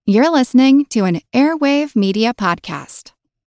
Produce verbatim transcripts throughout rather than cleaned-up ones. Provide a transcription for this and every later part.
You're listening to an Airwave Media Podcast.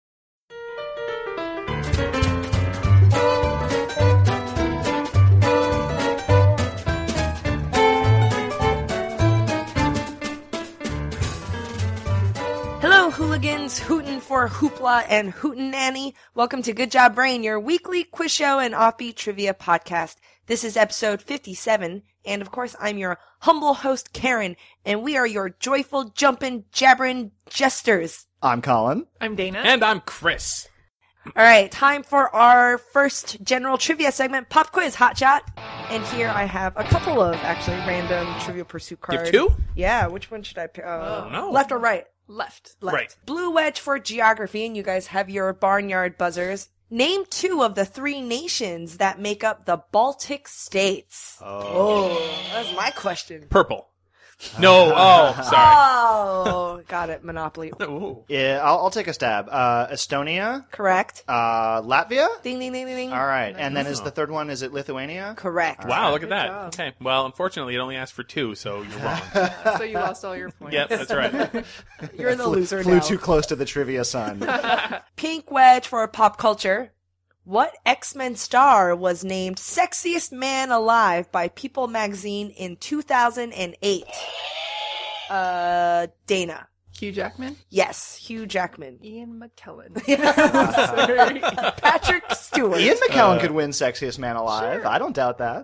Hello, hooligans, hootin' for hoopla and hootenanny. Welcome to Good Job Brain, your weekly quiz show and offbeat trivia podcast. This is episode fifty-seven, and of course, I'm your humble host, Karen, and we are your joyful, jumpin', jabberin' jesters. I'm Colin. I'm Dana. And I'm Chris. All right, time for our first general trivia segment, Pop Quiz Hot Shot. And here I have a couple of actually random Trivial Pursuit You cards. have two? Yeah, which one should I pick? Uh, Oh, no. Left or right? Left. Left. Right. Blue wedge for geography, and you guys have your barnyard buzzers. Name two of the three nations that make up the Baltic states. Oh, that's my question. Purple. No, oh, sorry. Oh, got it. Monopoly. Ooh. Yeah, I'll, I'll take a stab. Uh, Estonia, Correct. uh, Latvia. Ding, ding, ding, ding, ding. All right, and then is the third one? Is it Lithuania? Correct. Wow, look at Good that. job. Okay, well, unfortunately, it only asked for two, so you're wrong. So you lost all your points. Yep, that's right. You're the Flew- loser Flew now. too close to the trivia sun. Pink wedge for pop culture. What X-Men star was named Sexiest Man Alive by People magazine in two thousand eight? Uh, Dana. Hugh Jackman. Yes, Hugh Jackman. Ian McKellen. Patrick Stewart. Ian McKellen could win Sexiest Man Alive. I don't doubt that.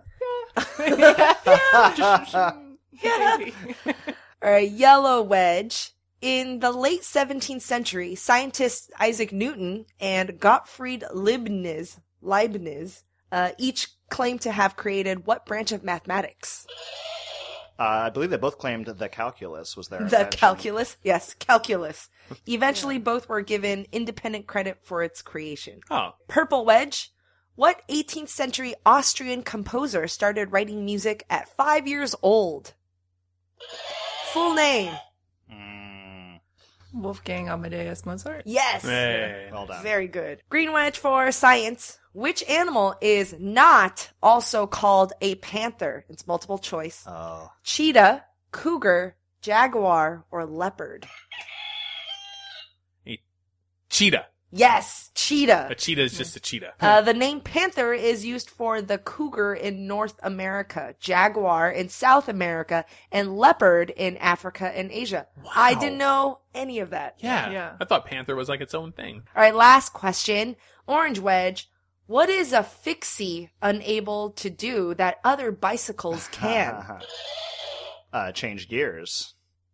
Maybe. All right, yellow wedge. In the late seventeenth century, scientists Isaac Newton and Gottfried Leibniz, Leibniz uh, each claimed to have created what branch of mathematics? Uh, I believe they both claimed the calculus was their The invention. calculus? Yes, calculus. Eventually, both were given independent credit for its creation. Oh, Purple wedge. What eighteenth century Austrian composer started writing music at five years old? Full name. Mm, Wolfgang Amadeus Mozart. Yes. hey. well done. Very good. Green wedge for science. Which animal is not also called a panther? It's multiple choice. Oh. Cheetah, cougar, jaguar, or leopard? Cheetah. Yes, cheetah. A cheetah is just a cheetah. Uh, the name panther is used for the cougar in North America, jaguar in South America, and leopard in Africa and Asia. I didn't know any of that. Yeah. Yeah. I thought panther was like its own thing. All right, last question. Orange wedge. What is a fixie unable to do that other bicycles can? uh, change gears.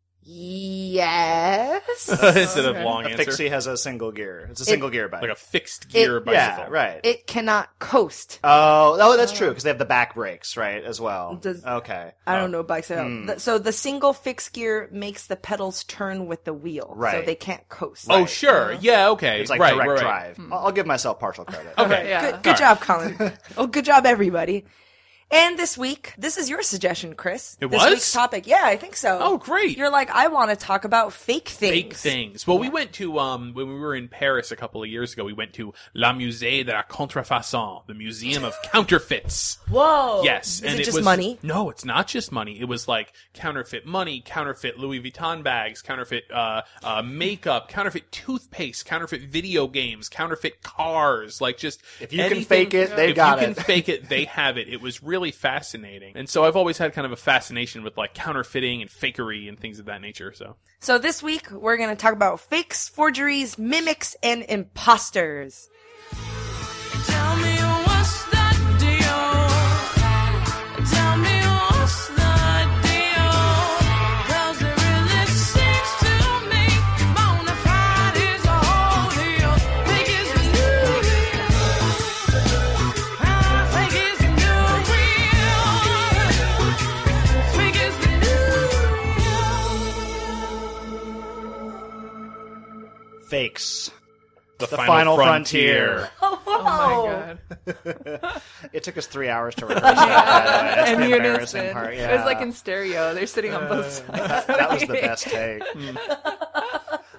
Yes. Instead of Okay. long A answer. fixie has a single gear. It's a single gear bike. Like a fixed gear It- bicycle. yeah, right. It cannot coast. Oh, oh, that's true because they have the back brakes, right, as well. Does- okay. I don't know bikes at all. Hmm. The- So the single fixed gear makes the pedals turn with the wheel. So Right. they can't coast. Oh, sure. Yeah, okay. It's like right, direct right, right. drive. I'll, I'll give myself partial credit. Okay. Yeah. Good, good job, Colin. Oh, good job, everybody. And this week, this is your suggestion, Chris. It this was? week's topic. Yeah, I think so. Oh, great. You're like, I want to talk about fake things. Fake things. Well, we went to, um, when we were in Paris a couple of years ago, we went to La Musée de la Contrefaçon, the Museum of Counterfeits. Whoa. Yes. Is and it just was, money? No, it's not just money. It was like counterfeit money, counterfeit Louis Vuitton bags, counterfeit, uh, uh, makeup, counterfeit toothpaste, counterfeit video games, counterfeit cars, like just. If you can anything- fake it, they if got you it. can fake it, they have it. It was really fascinating. And so I've always had kind of a fascination with like counterfeiting and fakery and things of that nature, so. So this week, we're going to talk about fakes, forgeries, mimics, and imposters. Tell me what's the deal? Tell me what's the deal? 'Cause it really seems to me bona fide is a whole deal. Fake is the new real. Ah, fake is the new real. Fake is the new real. Fakes. The, The final frontier. Oh, Oh my god. It took us three hours to rehearse that, by the way. That's And the unison. embarrassing part. Yeah. It was like in stereo. They're sitting on both sides. that, that was the best take.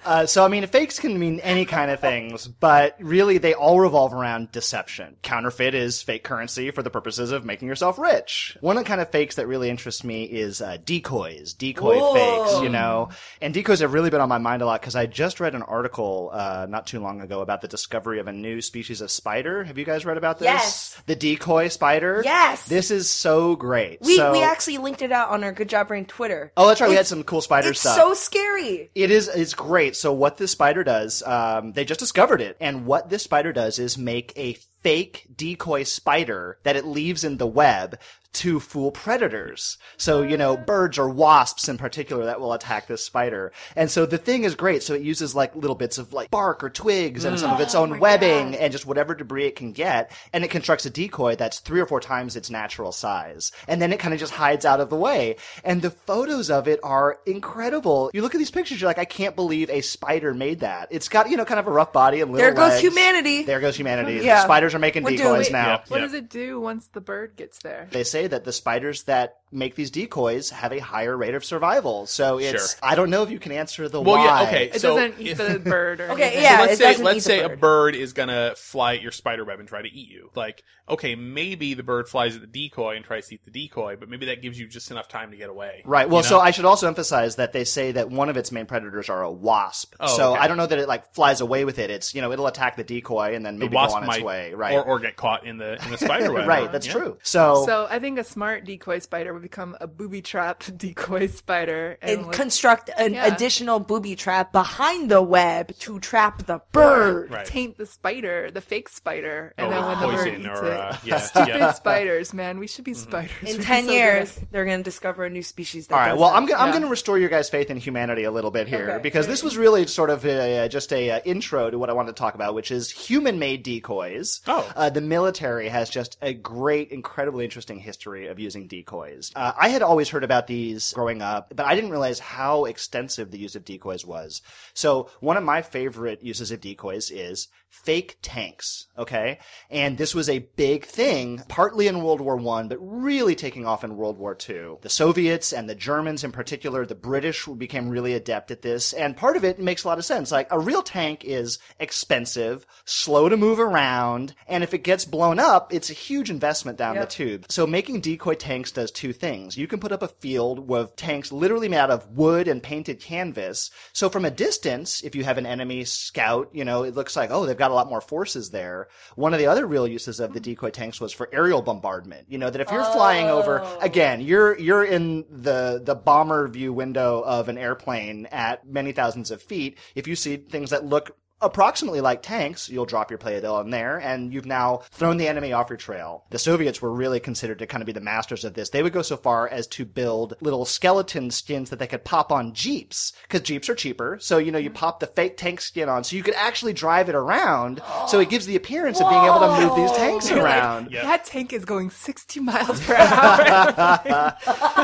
Uh, so, I mean, fakes can mean any kind of things, but really they all revolve around deception. Counterfeit is fake currency for the purposes of making yourself rich. One of the kind of fakes that really interests me is uh, decoys, decoy Whoa. fakes, you know. And decoys have really been on my mind a lot because I just read an article uh, not too long ago about the discovery of a new species of spider. Have you guys read about this? Yes. The decoy spider? Yes. This is so great. We so, we actually linked it out on our Good Job Brain Twitter. Oh, that's right. We had It's- some cool spider It's stuff. so scary. It is, it's great. So what this spider does, um, they just discovered it. And what this spider does is make a fake decoy spider that it leaves in the web to fool predators. So, you know, birds or wasps in particular that will attack this spider. And so the thing is great. So it uses like little bits of like bark or twigs and some of its own webbing and just whatever debris it can get. And it constructs a decoy that's three or four times its natural size. And then it kind of just hides out of the way. And the photos of it are incredible. You look at these pictures, you're like, I can't believe a spider made that. It's got, you know, kind of a rough body and little There goes legs. humanity. There goes humanity. Yeah. Spiders are making We're decoys doing- now. Yeah. What does it do once the bird gets there? They say that the spiders that make these decoys have a higher rate of survival. So it's, Sure. I don't know if you can answer the Well, why. yeah, okay. It So doesn't eat if- the bird or Okay, anything. yeah. So let's it say doesn't let's eat say the a bird. bird is gonna fly at your spider web and try to eat you. Like, okay, maybe the bird flies at the decoy and tries to eat the decoy, but maybe that gives you just enough time to get away. Right. Well, you so know? I should also emphasize that they say that one of its main predators are a wasp. Oh, so okay. I don't know that it like flies away with it. It's, you know, it'll attack the decoy and then the maybe wasp go on its might, way. Right. or, or get caught in the in the spider web. right. That's Yeah. true. So, So I think a smart decoy spider would become a booby-trapped decoy spider. And like- construct an Yeah. additional booby trap behind the web to trap the bird. Right. taint the spider, the fake spider, and Oh, then when the bird poison eats or it. uh, yeah, Stupid yeah. Mm-hmm. spiders, man. We should be spiders. In We're ten so good years, at- they're going to discover a new species that all right. does Well, that. I'm gonna I'm Yeah. gonna restore your guys' faith in humanity a little bit here Okay. because this was really sort of a, uh, just a uh, intro to what I wanted to talk about, which is human-made decoys. Oh. Uh, the military has just a great, incredibly interesting history of using decoys. Uh, I had always heard about these growing up, but I didn't realize how extensive the use of decoys was. So one of my favorite uses of decoys is fake tanks, okay? And this was a big thing, partly in World War One, but really taking off in World War Two. The Soviets and the Germans in particular, the British became really adept at this, and part of it makes a lot of sense. Like, a real tank is expensive, slow to move around, and if it gets blown up, it's a huge investment down Yep. the tube. So making decoy tanks does two things. You can put up a field with tanks literally made out of wood and painted canvas. So from a distance, if you have an enemy scout, you know, it looks like, oh, they've got a lot more forces there. One of the other real uses of the decoy tanks was for aerial bombardment. You know, that if you're flying over, again, you're, you're in the, the bomber view window of an airplane at many thousands of feet. If you see things that look approximately like tanks, you'll drop your payload in there, and you've now thrown the enemy off your trail. The Soviets were really considered to kind of be the masters of this. They would go so far as to build little skeleton skins that they could pop on Jeeps, because Jeeps are cheaper. So, you know, you pop the fake tank skin on, so you could actually drive it around, so it gives the appearance of being able to move these tanks You're like, around. Yeah. That tank is going sixty miles per hour.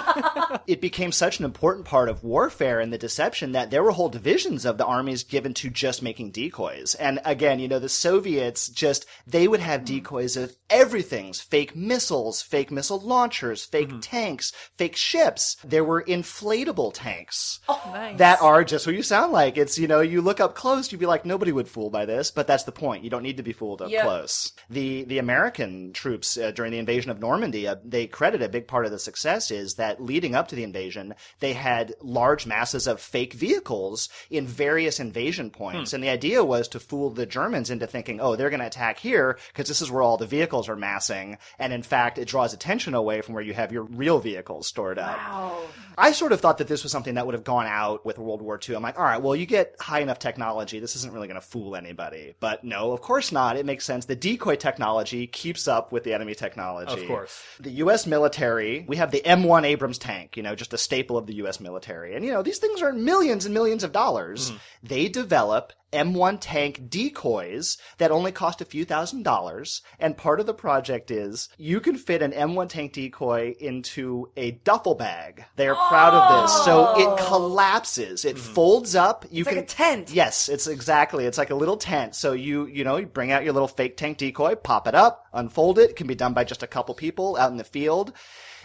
It became such an important part of warfare and the deception that there were whole divisions of the armies given to just making decoys. And again, you know, the Soviets just, they would have decoys of everything's fake missiles, fake missile launchers, fake tanks, fake ships. There were inflatable tanks Nice. that are just what you sound like. It's, you know, you look up close, you'd be like, nobody would fool by this, but that's the point. You don't need to be fooled up Yep. close. The, the American troops uh, during the invasion of Normandy, uh, they credit a big part of the success is that leading up to the invasion, they had large masses of fake vehicles in various invasion points. And the idea was to fool the Germans into thinking, oh, they're going to attack here because this is where all the vehicles are massing. And in fact, it draws attention away from where you have your real vehicles stored up. Wow. I sort of thought that this was something that would have gone out with World War Two. I'm like, all right, well, you get high enough technology. This isn't really going to fool anybody. But no, of course not. It makes sense. The decoy technology keeps up with the enemy technology. Of course. The U S military, we have the M one Abrams tank, you know, just a staple of the U S military. And, you know, these things are millions and millions of dollars. They develop M one tank decoys that only cost a few thousand dollars. And part of the project is you can fit an M one tank decoy into a duffel bag. They are proud of this. So it collapses. It folds up. You It's can like a tent. Yes, it's exactly. It's like a little tent. So you, you know, you bring out your little fake tank decoy, pop it up, unfold it. It can be done by just a couple people out in the field.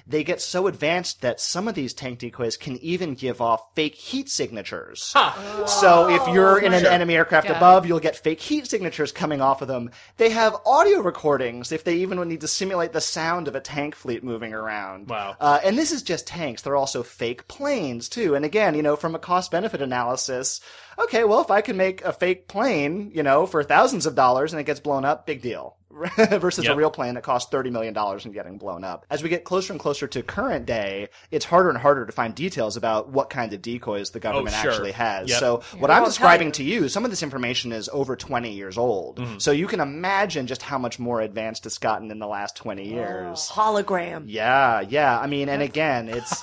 they get so advanced that some of these tank decoys can even give off fake heat signatures. Huh. So if you're in an Sure. enemy aircraft Yeah. above, you'll get fake heat signatures coming off of them. They have audio recordings if they even need to simulate the sound of a tank fleet moving around. Wow. Uh, and this is just tanks. They're also fake planes, too. And again, you know, from a cost-benefit analysis, okay, well, if I can make a fake plane, you know, for thousands of dollars and it gets blown up, big deal. Versus Yep. a real plane that costs thirty million dollars and getting blown up. As we get closer and closer to current day, it's harder and harder to find details about what kind of decoys the government Oh, sure. actually has. Yep. So what Well, I'm I'll describing tell to you, some of this information is over twenty years old. Mm-hmm. So you can imagine just how much more advanced it's gotten in the last twenty years. Hologram. Yeah, yeah. I mean, and again, it's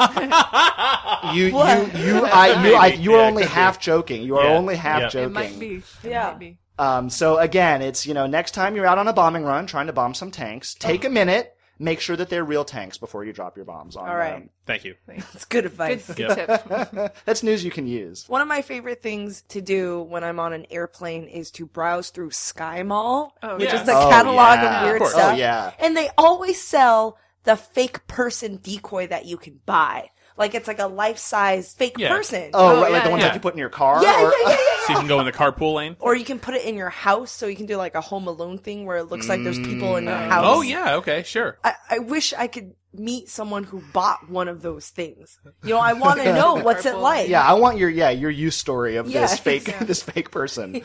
you, What? you, you, I, you, I, Maybe. you are Yeah, it only could be. half joking. You are Yeah. only half Yeah. It joking. It might be. It Yeah. might be. Um, so again, it's, you know, next time you're out on a bombing run trying to bomb some tanks, take a minute, make sure that they're real tanks before you drop your bombs on All right. them. Thank you. It's good advice. Good, good tip. That's news you can use. One of my favorite things to do when I'm on an airplane is to browse through Sky Mall, Oh, which yeah. is the Oh, catalog yeah. of weird Of course. stuff. Oh, yeah. And they always sell the fake person decoy that you can buy. Like it's like a life-size fake Yeah. person. Oh, Oh, right, like yeah, the ones yeah. that you put in your car? yeah, or, yeah, yeah, yeah. So you can go in the carpool lane. Or you can put it in your house, so you can do like a Home Alone thing where it looks like there's people in your Mm. house. Oh yeah, okay, sure. I, I wish I could meet someone who bought one of those things. You know, I want to know what's it Carpool. like. Yeah, I want your, yeah, your use story of Yeah, this fake, yeah. this fake person.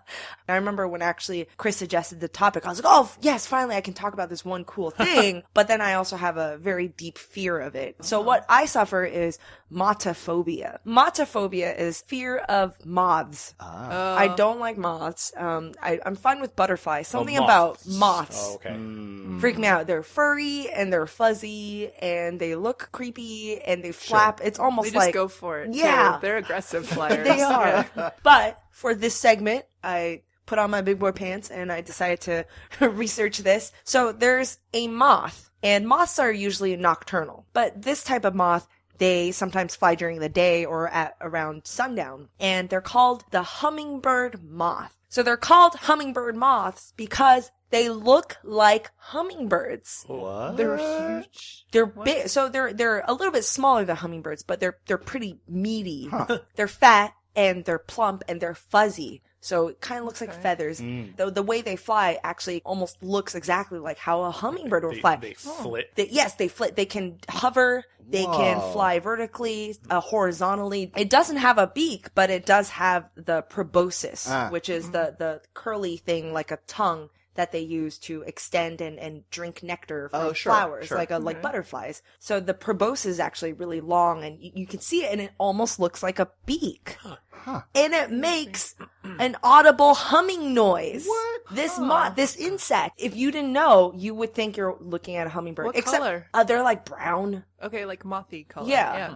I remember when actually Chris suggested the topic, I was like, oh, yes, finally I can talk about this one cool thing. But then I also have a very deep fear of it. So what I suffer is motophobia. Motophobia is fear of moths. I don't like moths. Um, I, I'm fine with butterflies. Something about moths. moths Oh, okay. freak me out. They're furry and they're fuzzy and they look creepy and they flap. It's almost They just like go for it. too. Yeah. They're aggressive flyers. they are. Yeah. But for this segment, I put on my big boy pants and I decided to research this. So there's a moth, and moths are usually nocturnal, but this type of moth, they sometimes fly during the day or at around sundown, and they're called the hummingbird moth. So they're called hummingbird moths because they look like hummingbirds. What? They're huge. They're big, so they're they're a little bit smaller than hummingbirds, but they're they're pretty meaty. They're fat and they're plump and they're fuzzy. So it kind of looks like feathers. The the way they fly actually almost looks exactly like how a hummingbird would They, fly. they flit. They- yes, they flit. They can hover. They can Whoa. fly vertically, uh, horizontally. It doesn't have a beak, but it does have the proboscis, Ah. which is the the curly thing like a tongue that they use to extend and, and drink nectar from Oh, sure, flowers, sure. like a, like butterflies. So the proboscis is actually really long, and you, you can see it, and it almost looks like a beak. And it makes an audible humming noise. What? This moth, this insect. If you didn't know, you would think you're looking at a hummingbird. What Except, color? Uh, they're like brown. Okay, like mothy color. Yeah.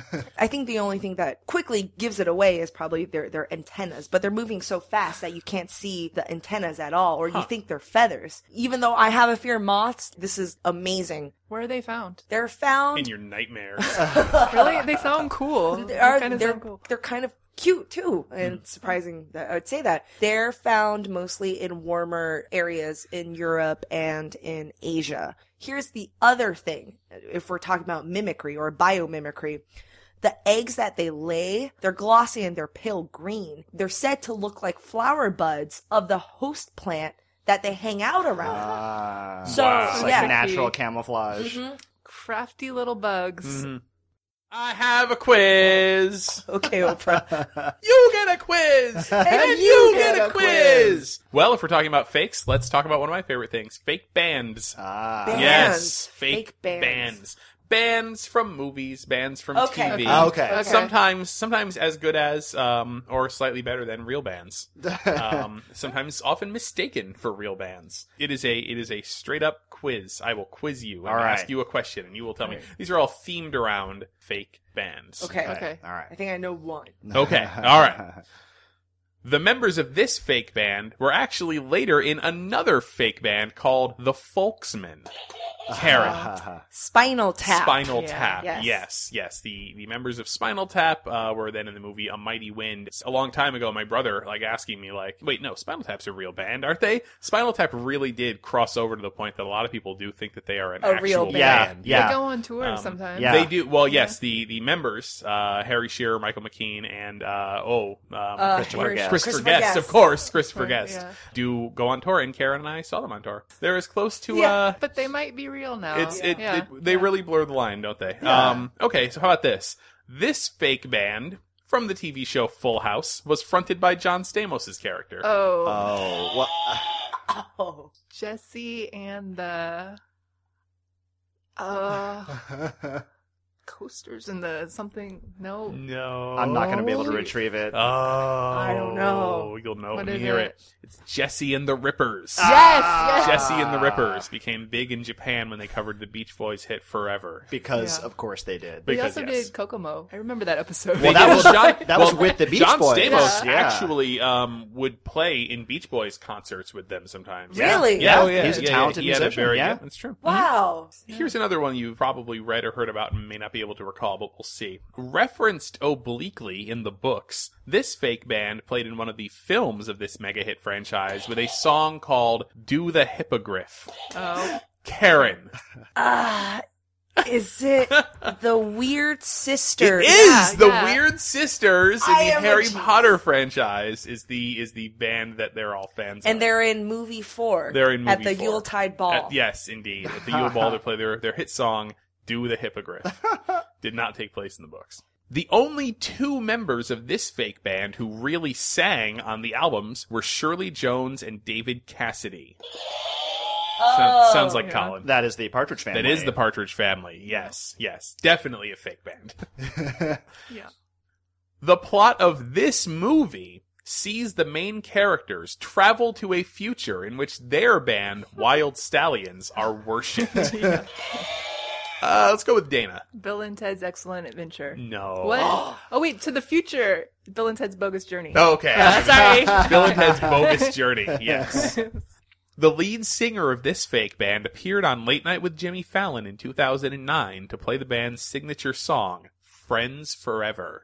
I think the only thing that quickly gives it away is probably their their antennas, but they're moving so fast that you can't see the antennas at all, or you think they're feathers. Even though I have a fear of moths, this is amazing. Where are they found? They're found. In your nightmares. Really? They sound cool. They They are, kind of they're, sound cool. they're kind of cute too, and it's surprising that I would say that. They're found mostly in warmer areas in Europe and in Asia. Here's the other thing, if we're talking about mimicry or biomimicry. The eggs that they lay, they're glossy and they're pale green. They're said to look like flower buds of the host plant that they hang out around. Ah. So, Wow. It's like yeah. natural camouflage. Crafty little bugs. I have a quiz. Okay, Oprah. You get a quiz, and you get a quiz. Well, if we're talking about fakes, let's talk about one of my favorite things: fake bands. Ah. Bands. Yes, fake, Fake bands. bands. Bands from movies, bands from Okay. T V. Ah, okay. Okay. Sometimes, sometimes as good as, um, or slightly better than real bands. Um, sometimes often mistaken for real bands. It is a, it is a straight up quiz. I will quiz you and All right. ask you a question, and you will tell me. These are all themed around fake bands. Okay. Okay. All right. I think I know one. Okay. All right. The members of this fake band were actually later in another fake band called the Folksmen. Karen. Spinal Tap. Spinal Yeah. Tap. Yes. Yes. yes, The the members of Spinal Tap uh, were then in the movie A Mighty Wind. A long time ago, my brother like asking me like, "Wait, no, Spinal Tap's a real band, aren't they?" Spinal Tap really did cross over to the point that a lot of people do think that they are an A actual real band. Yeah, band. yeah. They go on tour Um, sometimes. yeah. They do. Well, yes, the the members, uh, Harry Shearer, Michael McKean, and uh, oh, um, Uh, Christopher Harry- Guest. Christopher, Christopher Guest, Guest. of course, Christopher Right, Guest, yeah. do go on tour, and Karen and I saw them on tour. They're as close to Yeah. uh, But they might be real now. it's it, yeah. it they really blur the line, don't they? Um, okay, so how about this? This fake band from the T V show Full House was fronted by John Stamos' character. Oh, Oh, well, Oh. Jesse and the uh coasters and the something. No, No, I'm not going to be able to retrieve it. Oh, I don't know. You'll know What when you is hear it? it. It's Jesse and the Rippers. yes, yes. Jesse and the Rippers became big in Japan when they covered the Beach Boys hit Forever. Because, Yeah. of course, they did. They because, also yes. did Kokomo. I remember that episode. Well, They that did. was- John, that was well, with the Beach John Boys. Stamos Yeah. actually um, would play in Beach Boys concerts with them sometimes. Really? Yeah, Yeah, oh, yeah. he's a yeah, yeah. talented He had a musician, very- yeah. that's true. Wow. Here's another one you've probably read or heard about and may not be able to recall, but we'll see. Referenced obliquely in the books, this fake band played in one of the films of this mega hit franchise with a song called Do the Hippogriff. Oh, Karen. Uh, is it the Weird Sisters? It is Yeah, the yeah. Weird Sisters in I the am a Harry genius. Potter franchise is the is the band that they're all fans of. And they're in movie four. They're in At movie the four. Yuletide Ball. At- yes, indeed. At the Yule Ball, they play their, their hit song, Do the Hippogriff. Did not take place in the books. The only two members of this fake band who really sang on the albums were Shirley Jones and David Cassidy. Oh, Sounds, sounds like yeah. Colin. That is the Partridge Family. That is the Partridge Family. Yes, yes. Definitely a fake band. yeah. The plot of this movie sees the main characters travel to a future in which their band, Wild Stallions, are worshipped. Uh, let's go with Dana. Bill and Ted's Excellent Adventure. No. What? Oh wait, to the future. Bill and Ted's Bogus Journey. Okay. Uh, sorry. Bill and Ted's Bogus Journey. Yes. The lead singer of this fake band appeared on Late Night with Jimmy Fallon in two thousand nine to play the band's signature song, Friends Forever.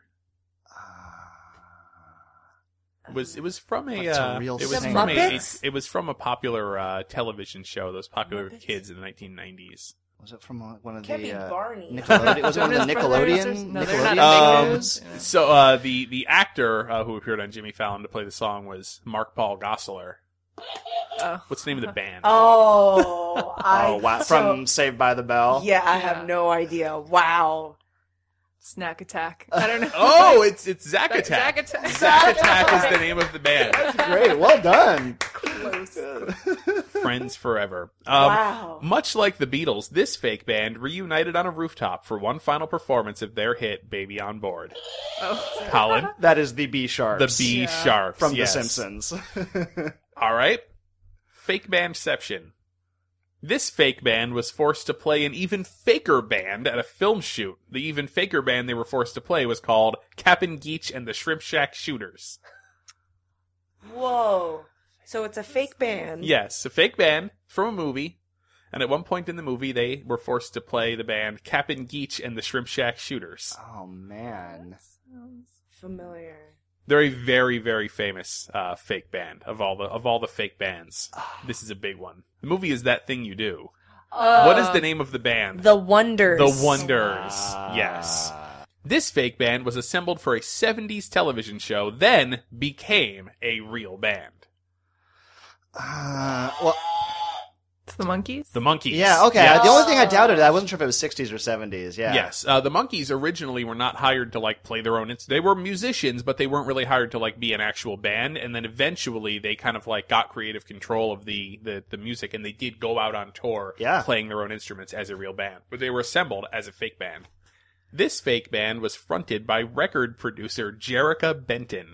It was it was from a, That's a uh, real it was singer. from a, Muppets? it, it was from a popular uh, television show that was popular with Muppets? kids in the nineteen nineties. Was it from uh, one of Can't the be uh, Barney. Nickelodeon? Was it one of the Jonas Brothers or- Nickelodeon? no, they're not Nickelodeon big Um, shows? news. so uh, the the actor uh, who appeared on Jimmy Fallon to play the song was Mark Paul Gosselaar. Oh. What's the name of the band? Oh, I. Oh, wow. so- From Saved by the Bell? Yeah, I Yeah. have no idea. Wow. Snack Attack. I don't know. Oh, it's it's Zack Zack- Attack. Zack Attack. Zack Attack is the name of the band. Great. Well done. Close. Friends Forever. Um, Wow. Much like the Beatles, this fake band reunited on a rooftop for one final performance of their hit "Baby on Board." Oh. Colin, That is the B Sharps. the B Yeah. Sharps from yes. The Simpsons. All right, fake bandception. This fake band was forced to play an even faker band at a film shoot. The even faker band they were forced to play was called Cap'n Geach and the Shrimp Shack Shooters. Whoa. So it's a fake band. Yes, a fake band from a movie. And at one point in the movie, they were forced to play the band Cap'n Geach and the Shrimp Shack Shooters. Oh, man. Familiar. They're a very, very famous uh, fake band of all the of all the fake bands. This is a big one. The movie is That Thing You Do. What is the name of the band? The Wonders. The Wonders. Ah. Yes. This fake band was assembled for a seventies television show, then became a real band. Uh, well, It's the Monkeys? The Monkees. yeah, okay. Yes. The only thing I doubted, I wasn't sure if it was sixties or seventies. Yeah. Yes, uh, the Monkees originally were not hired to like play their own. Ins- they were musicians, but they weren't really hired to like be an actual band. And then eventually, they kind of like got creative control of the the, the music, and they did go out on tour, Yeah. playing their own instruments as a real band. But they were assembled as a fake band. This fake band was fronted by record producer Jerrica Benton.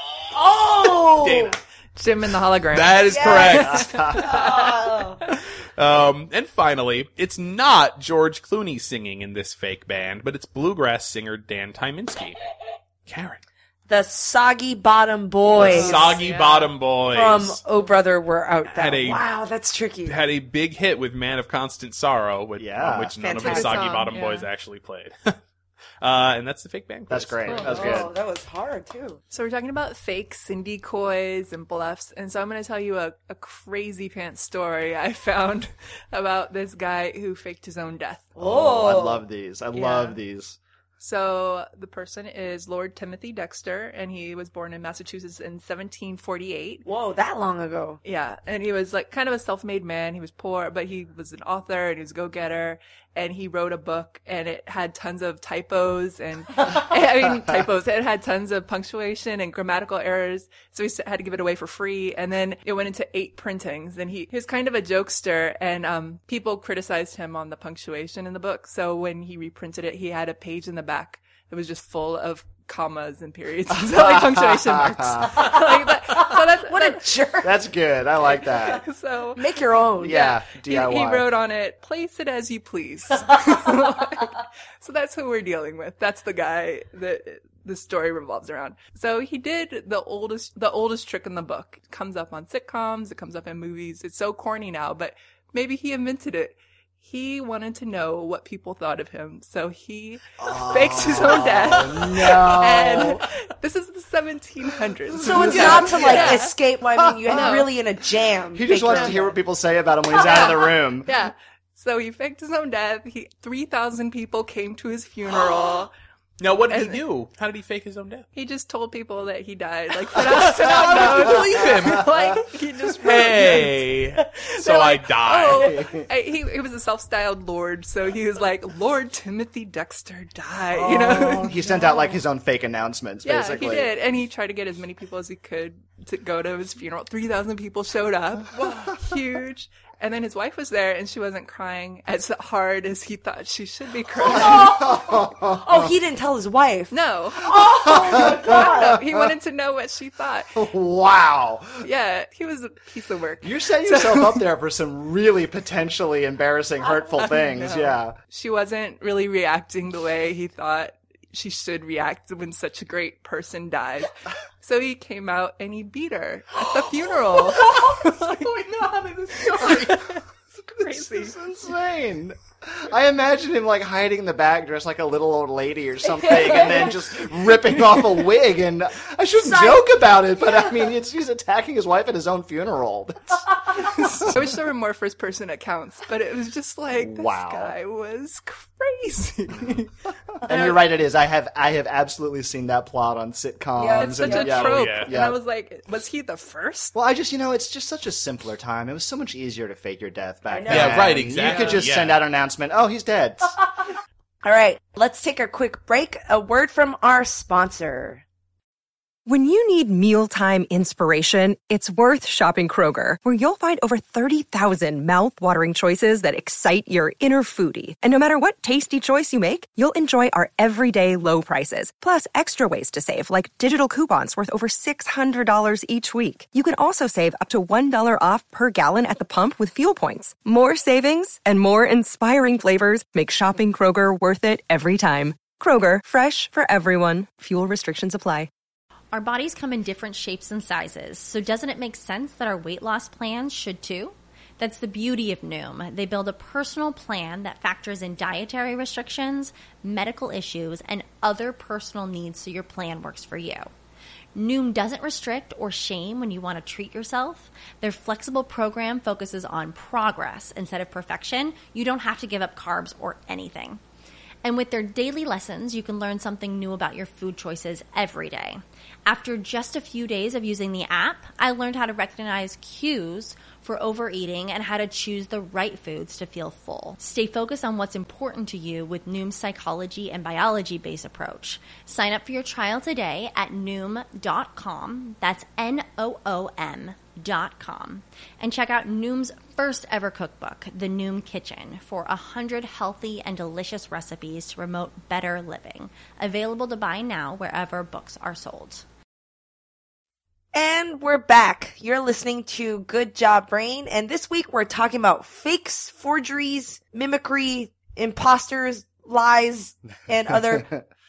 Oh! Dana. Jim and the Hologram. That is Yes. correct. Oh. Um, and finally, it's not George Clooney singing in this fake band, but it's bluegrass singer Dan Tyminski. Karen. The Soggy Bottom Boys Soggy Yeah. Bottom Boys. from Oh Brother We're Out Thou. Had a- Wow, that's tricky. had a big hit with Man of Constant Sorrow, which, Yeah. on which none of the Fantastic Soggy song, Bottom yeah. Boys actually played. uh, and that's the fake band quiz. That's great. Cool. That's Oh, good. that was hard too. So we're talking about fakes and decoys and bluffs, and so I'm going to tell you a, a crazy pants story I found about this guy who faked his own death. Oh, I love these. I Yeah. love these. So the person is Lord Timothy Dexter, and he was born in Massachusetts in seventeen forty-eight. Whoa, that long ago. Yeah, and he was like kind of a self-made man. He was poor, but he was an author and he was a go-getter. And he wrote a book, and it had tons of typos and I mean typos. It had tons of punctuation and grammatical errors, so he had to give it away for free. And then it went into eight printings. And he, he was kind of a jokester, and um, people criticized him on the punctuation in the book. So when he reprinted it, he had a page in the back that was just full of commas and periods, so like punctuation marks. Like that. So that's What a jerk. That's good. I like that. so. Make your own. Yeah, He, D I Y. he wrote on it, place it as you please. so that's who we're dealing with. That's the guy that the story revolves around. So he did the oldest, the oldest trick in the book. It comes up on sitcoms. It comes up in movies. It's so corny now, but maybe he invented it. He wanted to know what people thought of him. So he faked his own death. No. And this is the seventeen hundreds. So it's not to like Yeah. escape. I mean, you're No. really in a jam. He just Fake wants your to hear own what people say about him when he's out of the room. Yeah. So he faked his own death. He, three thousand people came to his funeral. Now, what did he And- do? How did he fake his own death? He just told people that he died. Like, put out, put out notes. believe him. Like, he just wrote notes. Hey, so They're I like, died. Oh, I- he, he was a self-styled lord, so he was like, Lord Timothy Dexter died, you know? He sent out like his own fake announcements, Yeah, basically. he did. And he tried to get as many people as he could to go to his funeral. three thousand people showed up. Huge. And then his wife was there, and she wasn't crying as hard as he thought she should be crying. Oh, he didn't tell his wife. No. No, he wanted to know what she thought. Wow. Yeah, he was a piece of work. You're setting yourself up there for some really potentially embarrassing, hurtful things. No. Yeah. She wasn't really reacting the way he thought she should react when such a great person dies. So he came out and he beat her at the funeral. What's going on in this story? Crazy. This is insane. I imagine him like hiding in the back dressed like a little old lady or something and then just ripping off a wig. And I shouldn't Sorry. joke about it, but I mean, it's, he's attacking his wife at his own funeral. I wish there were more first person accounts, but it was just like, this Wow. guy was crazy. And you're right, it is. I have I have absolutely seen that plot on sitcoms. Yeah, it's such and, a yeah. trope. yeah. And Yeah. I was like, was he the first? Well, I just, you know, it's just such a simpler time. It was so much easier to fake your death back know. then. Yeah, right, You exactly, could just yeah. send out an announcement, oh, he's dead. All right, let's take a quick break. A word from our sponsor. When you need mealtime inspiration, it's worth shopping Kroger, where you'll find over thirty thousand mouth-watering choices that excite your inner foodie. And no matter what tasty choice you make, you'll enjoy our everyday low prices, plus extra ways to save, like digital coupons worth over six hundred dollars each week. You can also save up to one dollar off per gallon at the pump with fuel points. More savings and more inspiring flavors make shopping Kroger worth it every time. Kroger, fresh for everyone. Fuel restrictions apply. Our bodies come in different shapes and sizes, so doesn't it make sense that our weight loss plans should too? That's the beauty of Noom. They build a personal plan that factors in dietary restrictions, medical issues, and other personal needs so your plan works for you. Noom doesn't restrict or shame when you want to treat yourself. Their flexible program focuses on progress instead of perfection. You don't have to give up carbs or anything. And with their daily lessons, you can learn something new about your food choices every day. After just a few days of using the app, I learned how to recognize cues for overeating and how to choose the right foods to feel full. Stay focused on what's important to you with Noom's psychology and biology-based approach. Sign up for your trial today at Noom dot com. That's N O O M dot com. And check out Noom's first ever cookbook, The Noom Kitchen, for one hundred healthy and delicious recipes to promote better living. Available to buy now wherever books are sold. And we're back. You're listening to Good Job Brain, and this week we're talking about fakes, forgeries, mimicry, imposters, lies, and other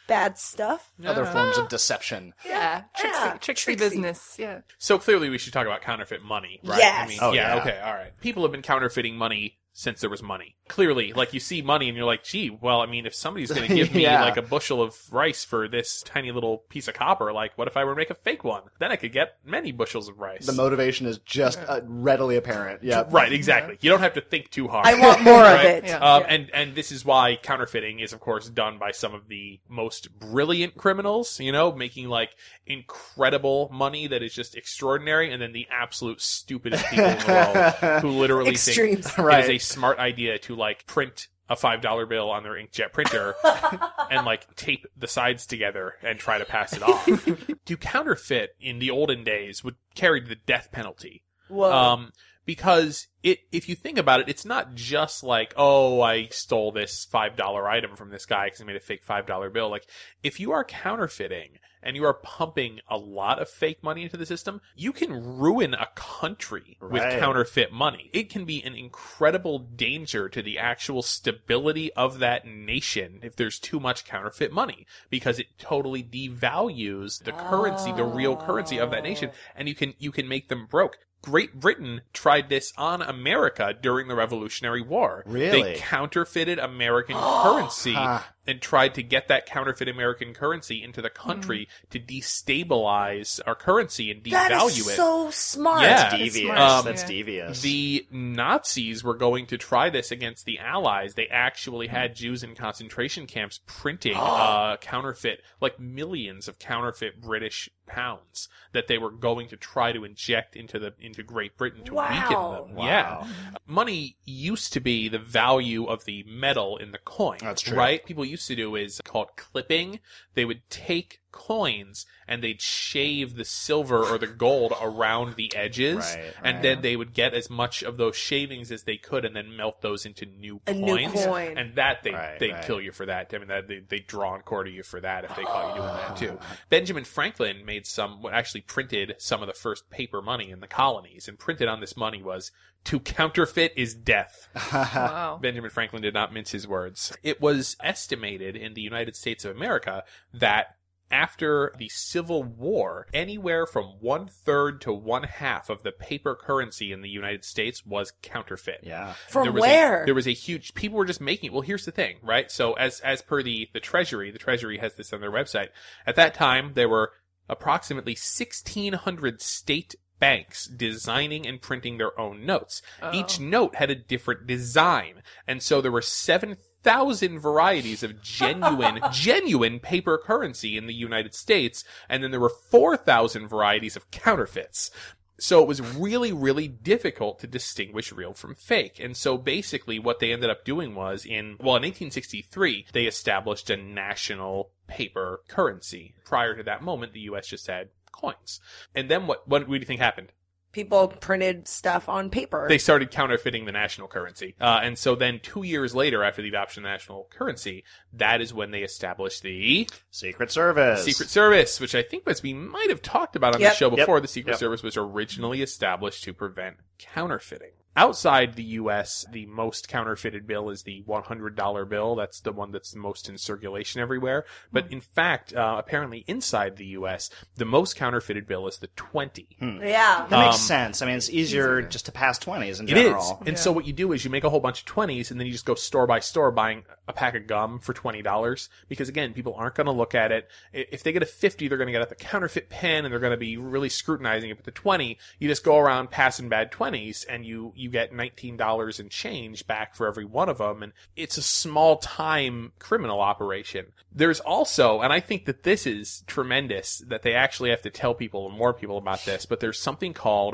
bad stuff. Other forms of deception. Yeah, tricksy, Yeah, tricksy, tricksy. business. Yeah. So clearly we should talk about counterfeit money, right? Yes. I mean, Oh, yeah, yeah. okay, all right. People have been counterfeiting money since there was money. Clearly, like you see money and you're like, gee, well, I mean, if somebody's going to give me Yeah. like a bushel of rice for this tiny little piece of copper, like what if I were to make a fake one? Then I could get many bushels of rice. The motivation is just uh, readily apparent. Yeah. Right, exactly. You don't have to think too hard. I want more of Right? it. Yeah. Um, and, and this is why counterfeiting is, of course, done by some of the most brilliant criminals, you know, making like incredible money that is just extraordinary, and then the absolute stupidest people in the world who literally Extremes. think Right. it is a smart idea to like print a five dollar bill on their inkjet printer and like tape the sides together and try to pass it off. To counterfeit in the olden days would carry the death penalty. Whoa. Um, because it, if you think about it, it's not just like, oh, I stole this five dollar item from this guy because he made a fake five dollar bill. Like, if you are counterfeiting and you are pumping a lot of fake money into the system, you can ruin a country with Right. counterfeit money. It can be an incredible danger to the actual stability of that nation if there's too much counterfeit money, because it totally devalues the currency, the real currency of that nation, and you can, you can make them broke. Great Britain tried this on America during the Revolutionary War. Really? They counterfeited American currency Huh. and tried to get that counterfeit American currency into the country to destabilize our currency and That devalue is it. so smart. Yeah. Devious. smart. Um, That's Yeah. devious. The Nazis were going to try this against the Allies. They actually had Jews in concentration camps printing uh, counterfeit, like millions of counterfeit British pounds that they were going to try to inject into the into Great Britain to Wow. weaken them. Wow. Yeah, money used to be the value of the metal in the coin. That's true. right? People used to do is called clipping. They would take coins and they'd shave the silver or the gold around the edges, Right, and right. then they would get as much of those shavings as they could and then melt those into new A new coins. coin. And that they Right, they'd right. kill you for that. I mean, that they they draw and quarter you for that if they caught you doing that too. Benjamin Franklin made some, well, actually printed some of the first paper money in the colonies, and printed on this money was, "To counterfeit is death." Wow. Benjamin Franklin did not mince his words. It was estimated in the United States of America that after the Civil War, anywhere from one third to one half of the paper currency in the United States was counterfeit. Yeah. From There was where? A, there was a huge, people were just making, well, here's the thing, right? So as, as per the, the Treasury, the Treasury has this on their website. At that time, there were approximately sixteen hundred state banks designing and printing their own notes. Each note had a different design. And so there were seven thousand varieties of genuine, genuine paper currency in the United States. And then there were four thousand varieties of counterfeits. So it was really, really difficult to distinguish real from fake. And so basically what they ended up doing was in, well, in eighteen sixty-three, they established a national paper currency. Prior to that moment, the U S just had coins. And then what, what do you think happened? People printed stuff on paper. They started counterfeiting the national currency. Uh, and so then two years later, after the adoption of the national currency, that is when they established the Secret Service. Secret Service, which I think was, we might have talked about on Yep. the show Yep. before. The Secret Yep. Service was originally established to prevent counterfeiting. Outside the U S, the most counterfeited bill is the one hundred dollar bill. That's the one that's the most in circulation everywhere. But in fact, uh, apparently inside the U S, the most counterfeited bill is the twenty. Yeah. That makes Um, sense. I mean, it's easier just to pass twenties in It general. is. And so what you do is you make a whole bunch of twenties and then you just go store by store buying a pack of gum for twenty dollars. Because again, people aren't going to look at it. I- If they get a fifty, they're going to get out the counterfeit pen and they're going to be really scrutinizing it. But the twenty, you just go around passing bad twenties and you, you get nineteen dollars in change back for every one of them. And it's a small time criminal operation. There's also, and I think that this is tremendous, that they actually have to tell people and more people about this, but there's something called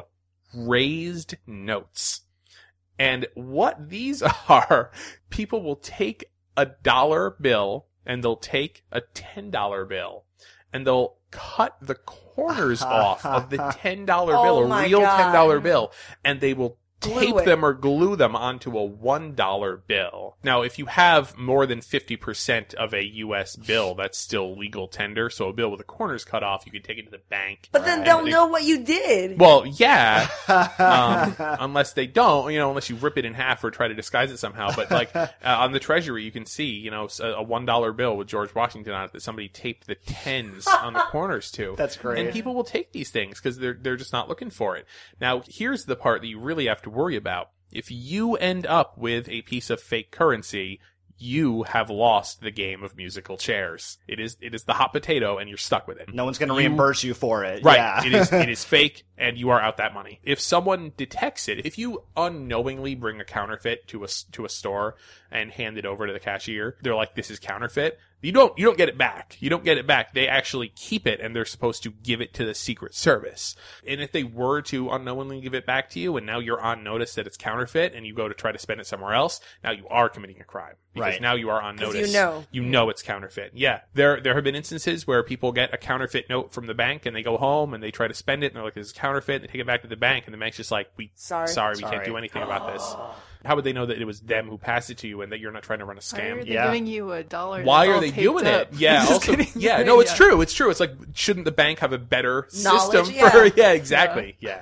raised notes. And what these are, people will take a dollar bill and they'll take a ten dollar bill and they'll cut the corners off of the ten dollar Oh bill, a my real God. ten dollar bill, and they will Glue tape it. them or glue them onto a one dollar bill. Now, if you have more than fifty percent of a U S bill, that's still legal tender. So a bill with the corners cut off, you can take it to the bank. But then and they'll they- know what you did. Well, yeah, um, unless they don't, you know, unless you rip it in half or try to disguise it somehow. But like uh, on the Treasury, you can see, you know, a, a one dollar bill with George Washington on it that somebody taped the tens on the corners to. That's great. And people will take these things because they're they're just not looking for it. Now, here's the part that you really have to worry about. If you end up with a piece of fake currency, you have lost the game of musical chairs. It is it is the hot potato, and you're stuck with it. No one's going to You- reimburse you for it. Right. Yeah. It is it is fake, and you are out that money. If someone detects it, if you unknowingly bring a counterfeit to a s- to a store and hand it over to the cashier, they're like, "This is counterfeit." You don't you don't get it back. You don't get it back. They actually keep it, and they're supposed to give it to the Secret Service. And if they were to unknowingly give it back to you, and now you're on notice that it's counterfeit, and you go to try to spend it somewhere else, now you are committing a crime because Right. now you are on 'Cause you notice. know. You know it's counterfeit. Yeah, there there have been instances where people get a counterfeit note from the bank, and they go home and they try to spend it, and they're like, "This is counterfeit." And they take it back to the bank, and the bank's just like, "We Sorry. sorry, we Sorry. can't do anything about this." How would they know that it was them who passed it to you and that you're not trying to run a Why are scam? they Yeah. giving you a dollar? Why that's are all they taped doing up? it? Yeah, Just also, kidding. yeah, no, it's Yeah. true. It's true. It's like, shouldn't the bank have a better Knowledge, system yeah. for? Yeah, exactly. Yeah.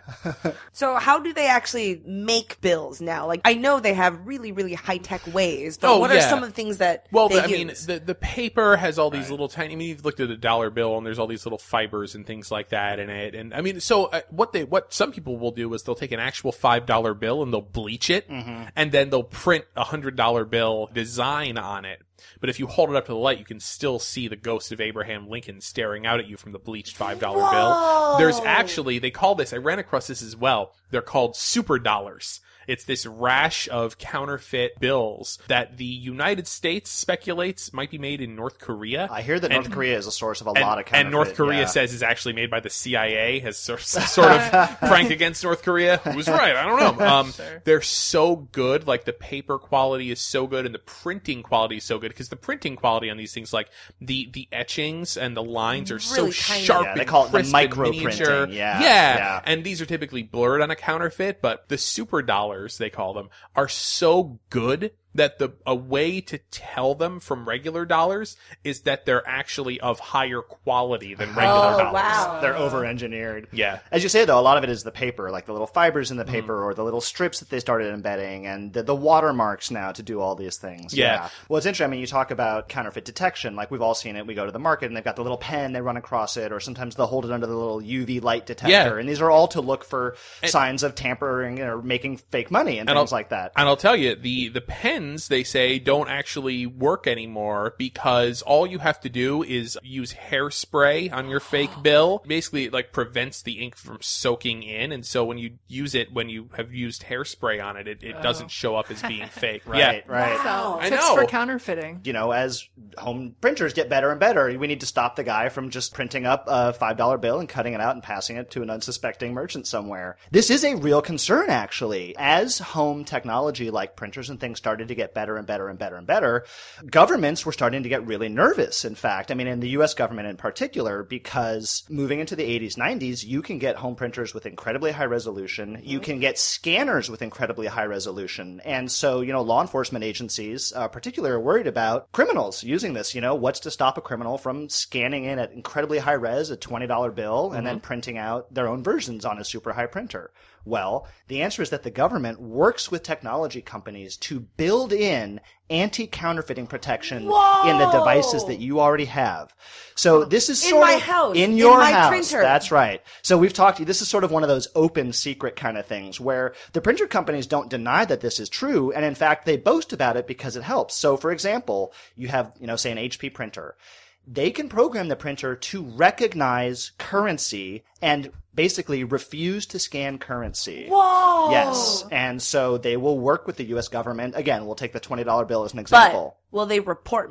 So how do they actually make bills now? Like, I know they have really, really high-tech ways, but Oh, what yeah. are some of the things that Well, they the, I mean, use? the the paper has all these little tiny. I mean, you've looked at a dollar bill, and there's all these little fibers and things like that in it. And I mean, so uh, what they what some people will do is they'll take an actual five dollar bill and they'll bleach it, and then they'll print a hundred dollar bill design on it. But if you hold it up to the light, you can still see the ghost of Abraham Lincoln staring out at you from the bleached five dollar bill. There's actually, they call this, I ran across this as well, they're called super dollars. It's this rash of counterfeit bills that the United States speculates might be made in North Korea. I hear that And- North Korea is a source of a and, lot of counterfeit. and North Korea yeah. says is actually made by the C I A, has sort sort of prank against North Korea. Who's right? I don't know. Um, Sure. They're so good. Like the paper quality is so good, and the printing quality is so good because the printing quality on these things, like the the etchings and the lines, are Really so tiny. sharp. Yeah, they and call it the crisp and micro miniature. printing. Yeah, yeah, yeah. And these are typically blurred on a counterfeit, but the super dollars, they call them, are so good that the a way to tell them from regular dollars is that they're actually of higher quality than regular Oh, dollars. wow. They're over-engineered. Yeah. As you say, though, a lot of it is the paper, like the little fibers in the paper Mm-hmm. or the little strips that they started embedding and the, the watermarks now to do all these things. Yeah. Well, it's interesting. I mean, you talk about counterfeit detection. Like, we've all seen it. We go to the market and they've got the little pen, they run across it, or sometimes they'll hold it under the little U V light detector. Yeah. And these are all to look for signs of tampering or making fake money and, And things I'll- like that. And I'll tell you, the, the pens, they say, don't actually work anymore because all you have to do is use hairspray on your fake bill. Basically, it like prevents the ink from soaking in, and so when you use it, when you have used hairspray on it, it, it doesn't show up as being fake. Right, Yeah. right. Wow. I Tips know. for counterfeiting. You know, as home printers get better and better, we need to stop the guy from just printing up a five dollar bill and cutting it out and passing it to an unsuspecting merchant somewhere. This is a real concern, actually. As home technology like printers and things started to get better and better and better and better, governments were starting to get really nervous, in fact. I mean, in the U S government in particular, because moving into the eighties, nineties, you can get home printers with incredibly high resolution. You can get scanners with incredibly high resolution. And so, you know, law enforcement agencies, uh, particularly, are worried about criminals using this. You know, what's to stop a criminal from scanning in at incredibly high res, a twenty dollar bill, and then printing out their own versions on a super high printer? Well, the answer is that the government works with technology companies to build in anti-counterfeiting protection in the devices that you already have. So this is In sort my of house, in in your my house. printer. That's right. So we've talked, this is sort of one of those open secret kind of things where the printer companies don't deny that this is true. And in fact, they boast about it because it helps. So for example, you have, you know, say an H P printer. They can program the printer to recognize currency and basically refuse to scan currency. Whoa! Yes. And so they will work with the U S government. Again, we'll take the twenty dollar bill as an example. But will they report me?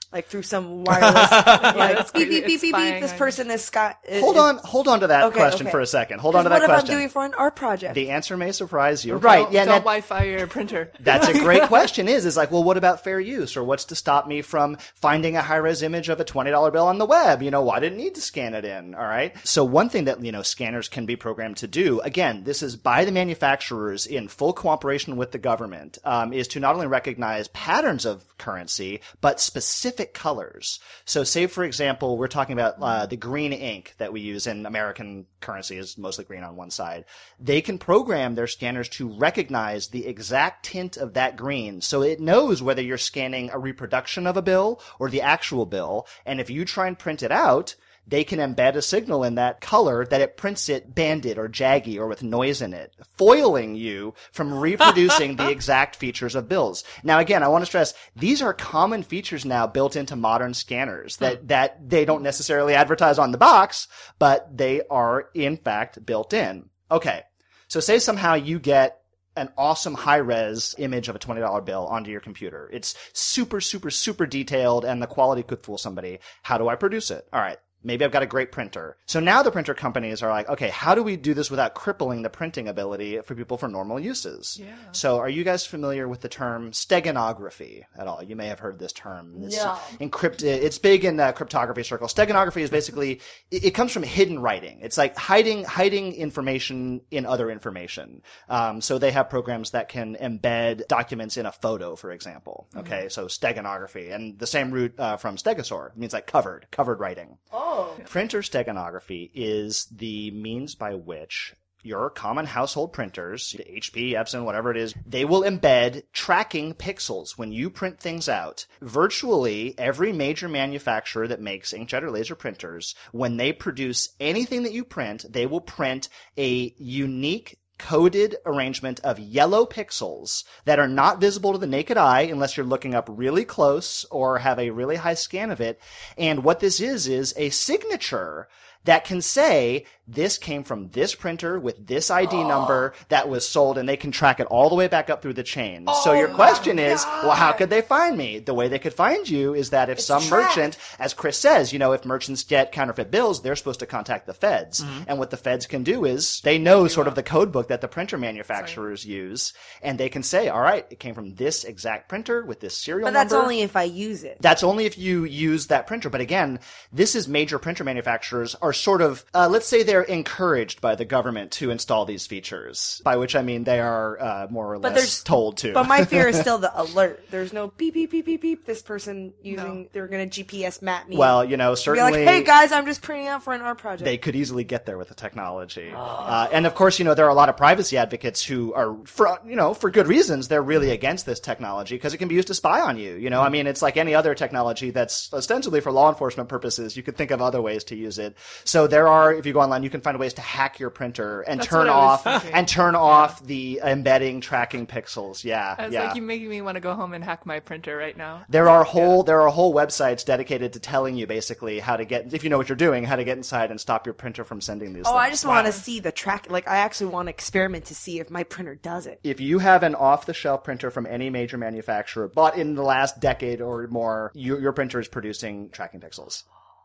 Like through some wireless, that's like beep, crazy. beep, beep, It's beep, beep, spying this on person is Scott. Hold on, hold on to that Okay, question okay. for a second. Hold on to What that if question. I'm doing for an art project? The answer may surprise you. Don't- Right. Yeah. Don't that- Wi-Fi your printer. That's a great question is, is like, well, what about fair use? Or what's to stop me from finding a high-res image of a twenty dollar bill on the web? You know, why didn't need to scan it in? All right. So one thing that, you know, scanners can be programmed to do, again, this is by the manufacturers in full cooperation with the government, um, is to not only recognize patterns of currency, but specific colors. So say, for example, we're talking about uh, the green ink that we use in American currency is mostly green on one side. They can program their scanners to recognize the exact tint of that green. So it knows whether you're scanning a reproduction of a bill or the actual bill. And if you try and print it out, they can embed a signal in that color that it prints it banded or jaggy or with noise in it, foiling you from reproducing the exact features of bills. Now, again, I want to stress, these are common features now built into modern scanners that, that they don't necessarily advertise on the box, but they are in fact built in. Okay. So say somehow you get an awesome high-res image of a twenty dollar bill onto your computer. It's super, super, super detailed and the quality could fool somebody. How do I produce it? All right. Maybe I've got a great printer. So now the printer companies are like, okay, how do we do this without crippling the printing ability for people for normal uses? Yeah. So are you guys familiar with the term steganography at all? You may have heard this term. It's No. encrypted. It's big in uh, cryptography circles. Steganography is basically, it, it comes from hidden writing. It's like hiding, hiding information in other information. Um, so they have programs that can embed documents in a photo, for example. Okay. Mm-hmm. So steganography, and the same root uh, from stegosaur. It means like covered, covered writing. Oh. Printer steganography is the means by which your common household printers, H P, Epson, whatever it is, they will embed tracking pixels when you print things out. Virtually every major manufacturer that makes inkjet or laser printers, when they produce anything that you print, they will print a unique coded arrangement of yellow pixels that are not visible to the naked eye unless you're looking up really close or have a really high scan of it. And what this is, is a signature that can say, this came from this printer with this I D oh. number that was sold, and they can track it all the way back up through the chain. Oh so your question is, well, how could they find me? The way they could find you is that if it's some tracked. merchant, as Chris says, you know, if merchants get counterfeit bills, they're supposed to contact the feds. Mm-hmm. And what the feds can do is they know sort of the code book that the printer manufacturers Sorry. use, and they can say, all right, it came from this exact printer with this serial but number. But that's only if I use it. That's only if you use that printer. But again, this is major printer manufacturers are sort of, uh, let's say they're encouraged by the government to install these features, by which I mean they are uh, more or but less told to. But my fear is still the alert. There's no beep, beep, beep, beep, beep. This person using, no. they're going to G P S map me. Well, you know, certainly. Be like, hey guys, I'm just printing out for an art project. They could easily get there with the technology. Oh. Uh, and of course, you know, there are a lot of privacy advocates who are, for, you know, for good reasons, they're really against this technology because it can be used to spy on you. You know, I mean, it's like any other technology that's ostensibly for law enforcement purposes. You could think of other ways to use it. So there are, if you go online, you can find ways to hack your printer and That's turn what I was off thinking. and turn Yeah. off the embedding tracking pixels. Yeah, I was yeah. like, you're making me want to go home and hack my printer right now. There are whole there are whole websites dedicated to telling you basically how to get, if you know what you're doing, how to get inside and stop your printer from sending these Oh, things. I just want to see the track. Like, I actually want to experiment to see if my printer does it. If you have an off-the-shelf printer from any major manufacturer, bought in the last decade or more, your, your printer is producing tracking pixels.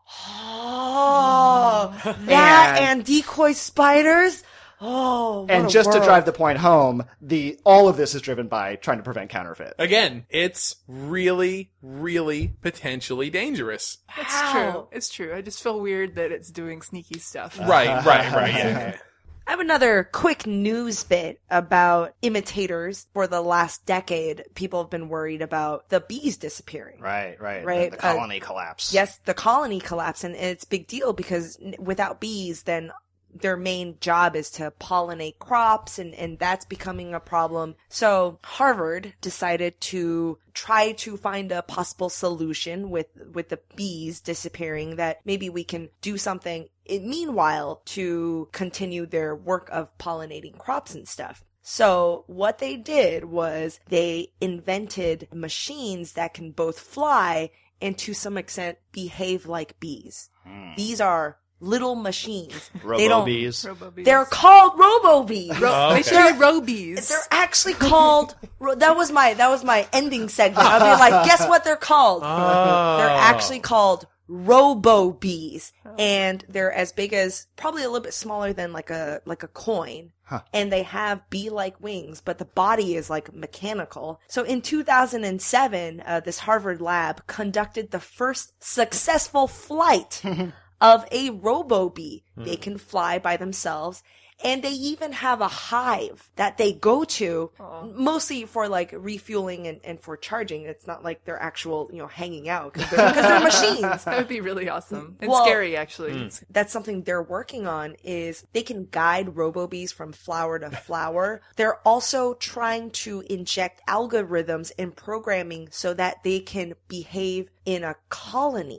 Oh, that and, and decoy spiders. Oh, what and a just world. to drive the point home, the all of this is driven by trying to prevent counterfeit. Again, it's really, really potentially dangerous. It's Wow. true. It's true. I just feel weird that it's doing sneaky stuff. Right, right, right. Yeah. I have another quick news bit about imitators. For the last decade, people have been worried about the bees disappearing. Right, right. Right. The, the colony uh, collapse. Yes, the colony collapse, and it's a big deal because without bees, then their main job is to pollinate crops, and, and that's becoming a problem. So Harvard decided to try to find a possible solution with, with the bees disappearing, that maybe we can do something in, meanwhile to continue their work of pollinating crops and stuff. So what they did was they invented machines that can both fly and to some extent behave like bees. Hmm. These are little machines. They don't- Robo-bees. Robo-bees. They're called Robo-bees. Oh, Make okay. sure you Robies. They're actually called. ro- That was my that was my ending segment. I'll be like, guess what they're called? Oh. They're actually called Robo-bees, and they're as big as probably a little bit smaller than like a like a coin. And they have bee-like wings, but the body is like mechanical. So in two thousand seven, uh, this Harvard lab conducted the first successful flight of a Robo-bee. They can fly by themselves. And they even have a hive that they go to, mostly for like refueling and, and for charging. It's not like they're actual, you know, hanging out because they're, 'cause they're machines. That would be really awesome and Well- scary, actually. That's something they're working on is they can guide Robo-bees from flower to flower. They're also trying to inject algorithms and programming so that they can behave in a colony.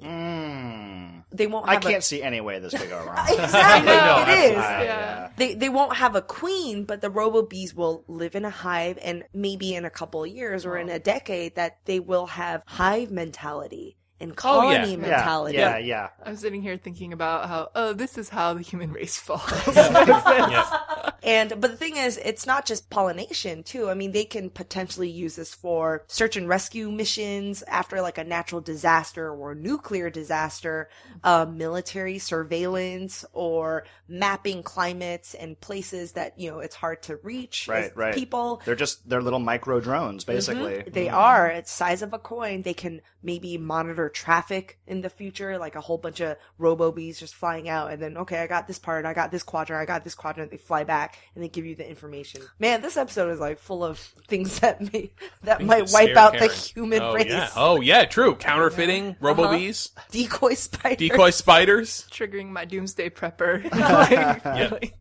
Mm. They won't I have can't a- see any way this could go wrong. Exactly. No, it is. I- Yeah. They they won't have a queen, but the Robo-bees will live in a hive, and maybe in a couple of years or in a decade that they will have hive mentality and colony yeah. mentality. Yeah, yeah, yeah. I'm sitting here thinking about how, oh, this is how the human race falls. Yeah. And but the thing is, it's not just pollination too. I mean, they can potentially use this for search and rescue missions after like a natural disaster or nuclear disaster, uh, military surveillance, or mapping climates and places that you know it's hard to reach. Right, as right. People. They're just they're little micro drones, basically. They are. It's size of a coin. They can maybe monitor traffic in the future, like a whole bunch of Robo-bees just flying out, and then okay, I got this part, I got this quadrant, I got this quadrant. They fly back and they give you the information. Man, this episode is like full of things that may that Things might that wipe scare out the Karen. human oh, race. Yeah. Oh, yeah, true. Counterfeiting, Robo-bees, Decoy spiders. decoy spiders. Triggering my doomsday prepper. Like, Yeah. really.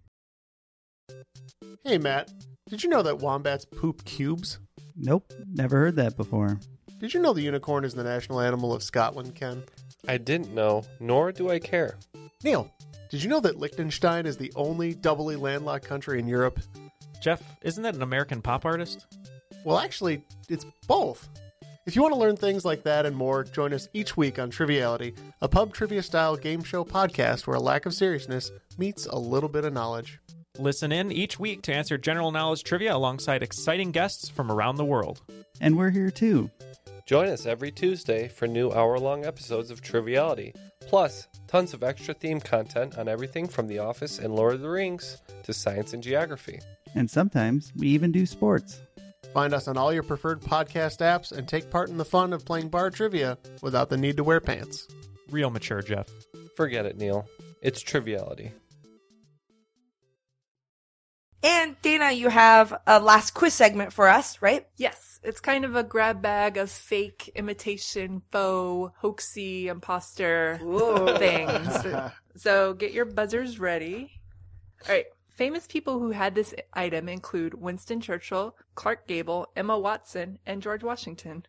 Hey, Matt. Did you know that wombats poop cubes? Nope, never heard that before. Did you know the unicorn is the national animal of Scotland, Ken? I didn't know, nor do I care. Neil, did you know that Liechtenstein is the only doubly landlocked country in Europe? Jeff, isn't that an American pop artist? Well, actually, it's both. If you want to learn things like that and more, join us each week on Triviality, a pub trivia-style game show podcast where a lack of seriousness meets a little bit of knowledge. Listen in each week to answer general knowledge trivia alongside exciting guests from around the world. And we're here too. Join us every Tuesday for new hour-long episodes of Triviality, plus tons of extra theme content on everything from The Office and Lord of the Rings to science and geography. And sometimes we even do sports. Find us on all your preferred podcast apps and take part in the fun of playing bar trivia without the need to wear pants. Real mature, Jeff. Forget it, Neil. It's Triviality. And Dana, you have a last quiz segment for us, right? Yes, it's kind of a grab bag of fake, imitation, faux, hoaxy, imposter things. So get your buzzers ready. All right. Famous people who had this item include Winston Churchill, Clark Gable, Emma Watson, and George Washington.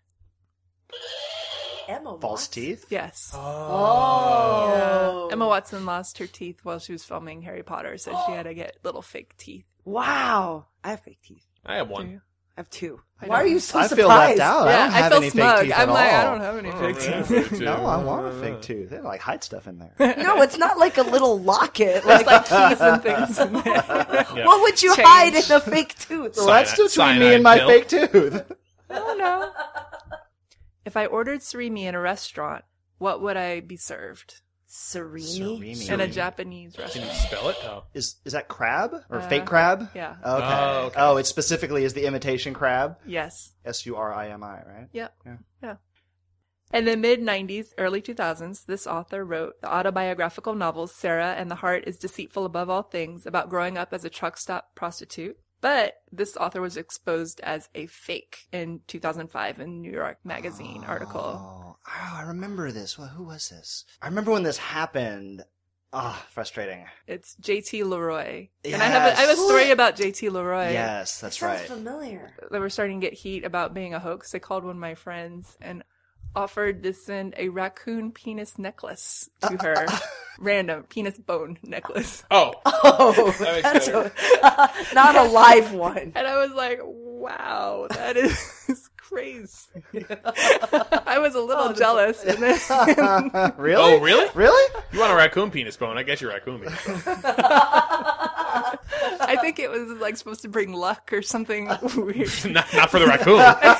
Emma False Watson? teeth? Yes. Oh. Yeah. Emma Watson lost her teeth while she was filming Harry Potter, so she had to get little fake teeth. Wow. I have fake teeth. I have one. I have two. I Why don't. are you so I surprised? feel left out. I Yeah, don't I have feel any smug. fake teeth I'm at like, all. I don't have any fake yeah, teeth. me too. No, I want a Uh, fake tooth. They like hide stuff in there. No, it's not like a little locket. There's Like, like keys and things in there. Yeah. what would you Change. hide in a fake tooth? Well, that's Cyanide- between me cyanide and my pill. fake tooth. I don't know. If I ordered surimi in a restaurant, what would I be served? Serene. Surimi. In a Japanese Can you restaurant. spell it? Oh. Is is that crab or Uh, fake crab? yeah. Okay. Oh, okay. Oh, it specifically is the imitation crab. Yes. S U R I M I, right? Yep. Yeah. Yeah. In the mid nineties, early two thousands, this author wrote the autobiographical novel Sarah and the Heart is Deceitful Above All Things about growing up as a truck stop prostitute. But this author was exposed as a fake in two thousand five in New York Magazine article. Oh, oh, I remember this. Well, who was this? I remember when this happened. Ah, frustrating. It's J T Leroy. And I have a, I have a Yes. story about J T Leroy. Yes, that's Sounds right. familiar. They were starting to get heat about being a hoax. They called one of my friends and offered to send a raccoon penis necklace to her. Random penis bone necklace. Oh. Oh, That makes that's better. a, not a live one. And I was like, wow, that is crazy. I was a little Oh, jealous. And then Really? Oh, really? Really? You want a raccoon penis bone? I guess your raccoon penis bone. I think it was like supposed to bring luck or something weird. not, not for the raccoon.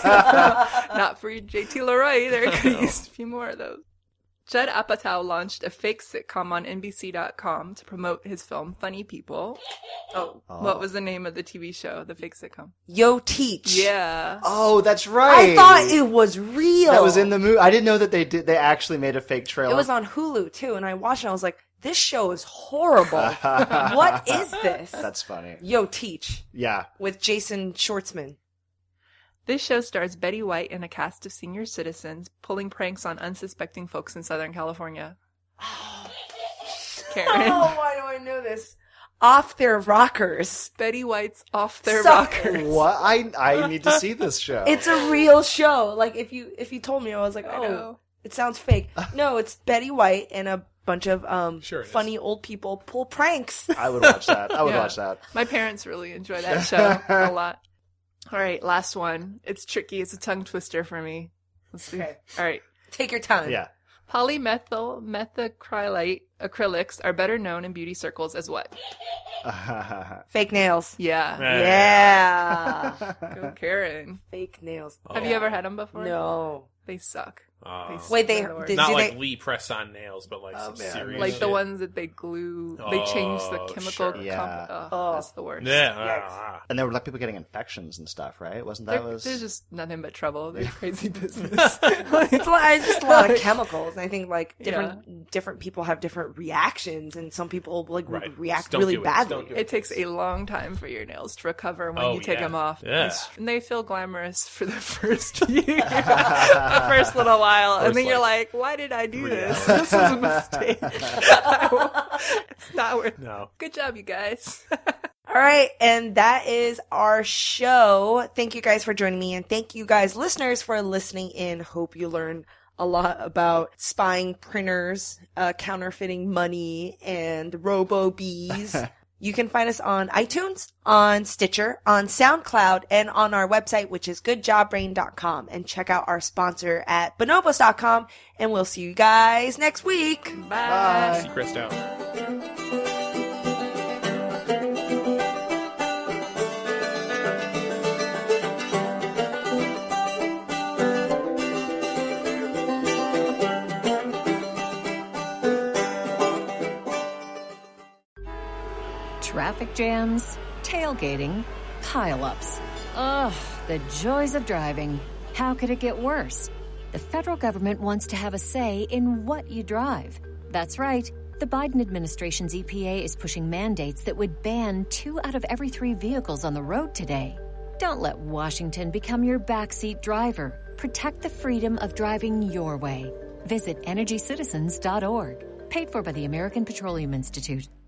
Not for J T Leroy either. Could have used a few more of those. Judd Apatow launched a fake sitcom on N B C dot com to promote his film Funny People. Oh, what was the name of the T V show, the fake sitcom? Yo Teach. Yeah. Oh, that's right. I thought it was real. That was in the movie. I didn't know that they did. They actually made a fake trailer. It was on Hulu too, and I watched it. And I was like, "This show is horrible. What is this?" That's funny. Yo Teach Yeah. with Jason Schwartzman. This show stars Betty White and a cast of senior citizens pulling pranks on unsuspecting folks in Southern California. Karen. Oh, why do I know this? Off Their Rockers. Betty White's Off Their So- Rockers. What? I I need to see this show. It's a real show. Like if you if you told me, I was like, I oh, know. it sounds fake. No, it's Betty White and a bunch of um Sure it is. funny old people pull pranks. I would watch that. I would Yeah. watch that. My parents really enjoy that show a lot. All right, last one. It's tricky. It's a tongue twister for me. Let's see. Okay. All right. Take your time. Yeah. Polymethyl methacrylate acrylics are better known in beauty circles as what? Fake nails. Yeah. Yeah. Go Karen. Fake nails. Have you ever had them before? No. They suck. Oh. They suck. Wait, they- They're the worst. did- Not do like they- Lee press-on nails, but like some man. serious like the shit. ones that they glue. They change the Oh, chemical. sure. comp- Yeah. Ugh, Oh. That's the worst. Yeah. ah, And there were like people getting infections and stuff, right? Wasn't that They're, was? There's just nothing but trouble. They're crazy business. It's, a lot, it's just a lot of chemicals. I think like different different people have different reactions, and some people like Right. Just react don't really do it. Just badly. don't do It takes a long time for your nails to recover when Oh, you take yeah. them off. Yeah. It's- And they feel glamorous for the first year, the first little while. and First, then you're like, like, why did I do three this? hours. This was a mistake. It's not worth No. Good job, you guys. All right, and that is our show. Thank you guys for joining me, and thank you guys, listeners, for listening in. Hope you learned a lot about spying printers, uh, counterfeiting money, and robo-bees. You can find us on iTunes, on Stitcher, on SoundCloud, and on our website, which is good job brain dot com. And check out our sponsor at bonobos dot com, and we'll see you guys next week. Bye. See Chris out. Traffic jams, tailgating, pileups. Ugh, the joys of driving. How could it get worse? The federal government wants to have a say in what you drive. That's right. The Biden administration's E P A is pushing mandates that would ban two out of every three vehicles on the road today. Don't let Washington become your backseat driver. Protect the freedom of driving your way. Visit energy citizens dot org. Paid for by the American Petroleum Institute.